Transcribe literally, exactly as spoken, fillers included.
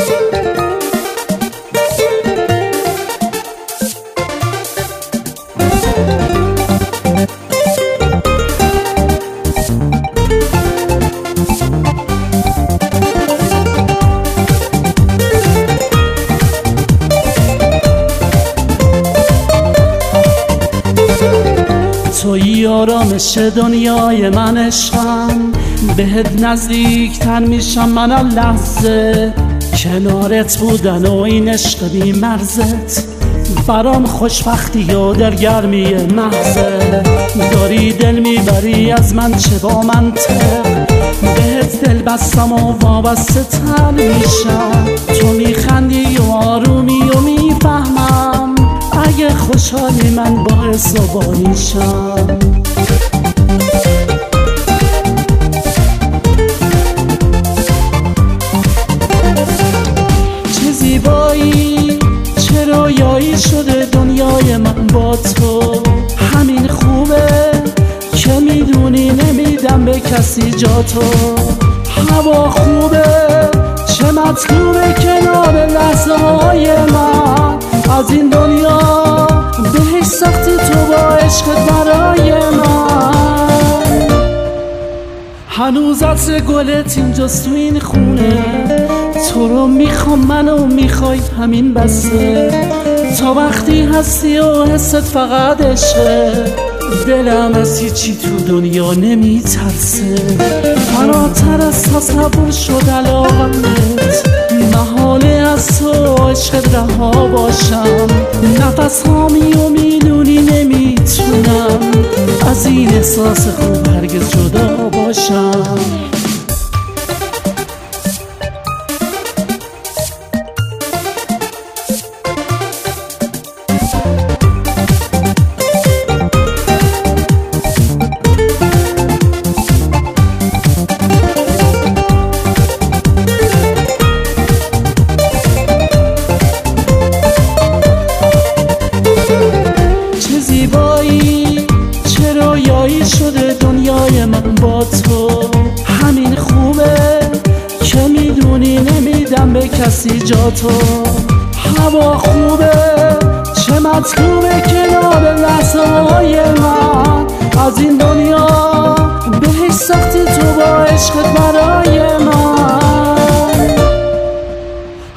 تویی آرامش دنیای من عشقم، بهت نزدیکتر میشم من هر لحظه. کنارت بودن و این عشق بی مرزت برام خوشبختی و دلگرمی محضه. داری دل میبری از من چه با منطق، بهت دل بستم و وابسته تر میشم. تو میخندی و آرومی و میفهمم اگه خوشحالی من باعث زبانیشم. چه زیبایی چه رویایی شده دنیای من با تو. همین خوبه که میدونی نمیدم به کسی جا تو. هوا خوبه چه مطلوبه کنار لحظه های من. از این دنیا بهش سختی تو با عشقت برای من. هنوز عطر گلت اینجاست تو این خونه. تو رو میخوام منو میخوای همین بسه. تا وقتی هستی و حست فقط عشقه. دلم از هیچی تو دنیا نمیترسه. فراتر از تصور شد علاقمت. محاله از تو عشقت رها باشم. نفس هامی و میدونی نمیتونم از این احساس خوب هرگز جدا باشم. شده دنیای من با تو. همین خوبه که میدونی نمیدم به کسی جا تو. هوا خوبه چه مطلوبه کنار لحظه های من. از این دنیا بهش سختی تو با عشقت برای من.